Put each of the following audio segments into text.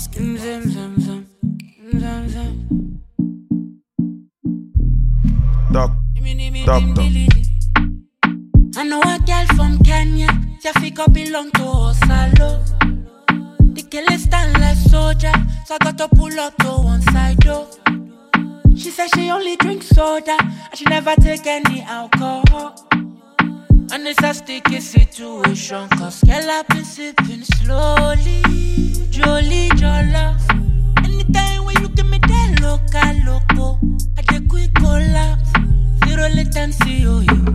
Zim, zim, zim, zim. Zim, zim. Doctor. I know a girl from Kenya, Jafika belong to Osalo. The girl is stand like soldier, so I got to pull up to one side door. She said she only drinks soda, and she never take any alcohol. And it's a sticky situation, cause girl I've been sipping slowly. Jolly Jola. Anytime when you give me that loco, I take quick collapse. Zero latency, oh you.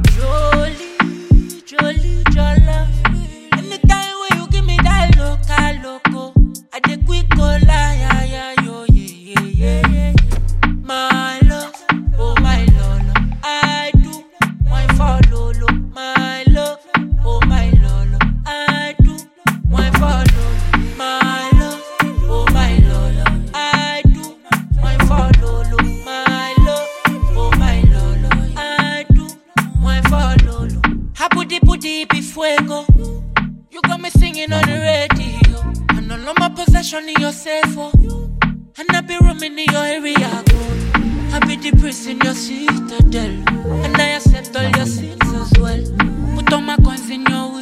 Jolly Jola. Anytime when you give me that loco, I take quick collapse. Yeah. My love, oh my lolo, I do my follow. My love, oh my lolo, I do my follow. My love, oh my lolo, I do my follow. My love, oh my lolo, I do my follow. Habudi be fuego. You got me singing on the radio, and all of my possession in your safe. And I be roaming in your area. I be the priest in your citadel, and I accept all your sins as well. Put all my coins in your